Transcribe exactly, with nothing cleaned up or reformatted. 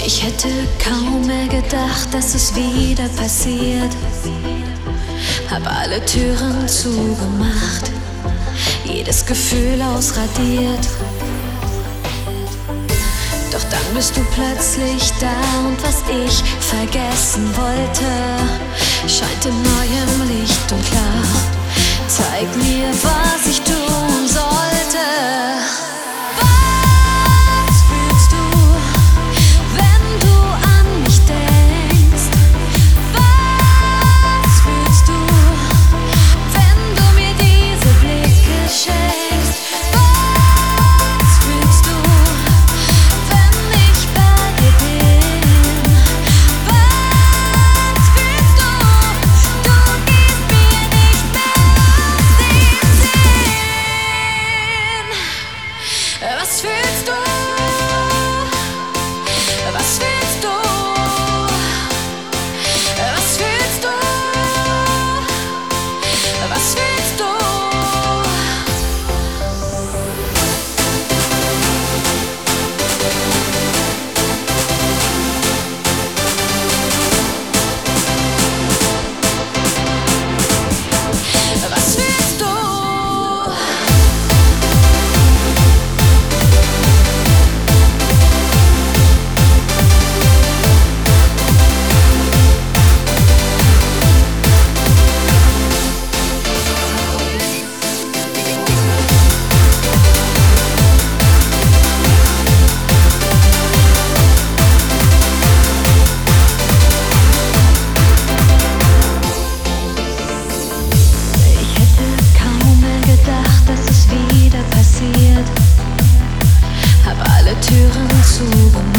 Ich hätte kaum mehr gedacht, dass es wieder passiert. Hab alle Türen zugemacht, jedes Gefühl ausradiert. Doch dann bist du plötzlich da und was ich vergessen wollte, scheint in neuem Licht und klar. Zeig mir, was ich tun sollte. Was fühlst du? Was fühlst du? Was fühlst du? Was fühlst du? Was fühlst du? Hab alle Türen zugemacht.